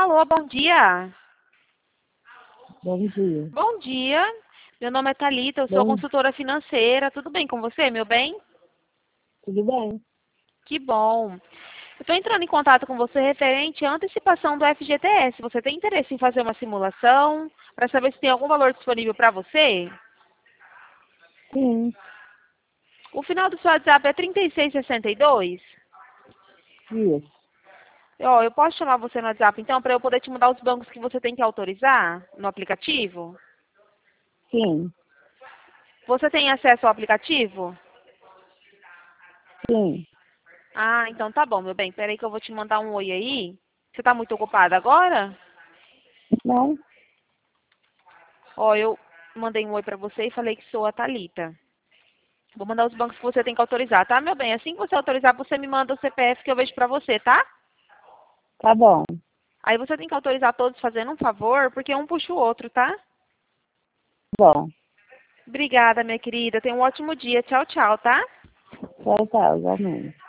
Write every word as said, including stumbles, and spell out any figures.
Alô, bom dia. Bom dia. Bom dia. Meu nome é Thalita, eu sou Bom, consultora financeira. Tudo bem com você, meu bem? tudo bem? Que bom. Eu estou entrando em contato com você referente à antecipação do F G T S. Você tem interesse em fazer uma simulação para saber se tem algum valor disponível para você? Sim, O final do seu WhatsApp é trinta e seis sessenta e dois? isso. Ó, eu posso chamar você no WhatsApp então para eu poder te mandar os bancos que você tem que autorizar no aplicativo? Sim, Você tem acesso ao aplicativo? sim. Ah, então tá bom, meu bem. Peraí que eu vou te mandar um oi aí. Você tá muito ocupada agora? Não, Ó, eu mandei um oi pra você e falei que sou a Thalita. Vou mandar os bancos que você tem que autorizar, tá, meu bem? Assim que você autorizar, você me manda o C P F que eu vejo pra você, tá? tá bom. Aí você tem que autorizar todos fazendo um favor, porque um puxa o outro, tá? Bom, Obrigada, minha querida. Tenha um ótimo dia. Tchau, tchau, tá? tchau, tchau, igualmente.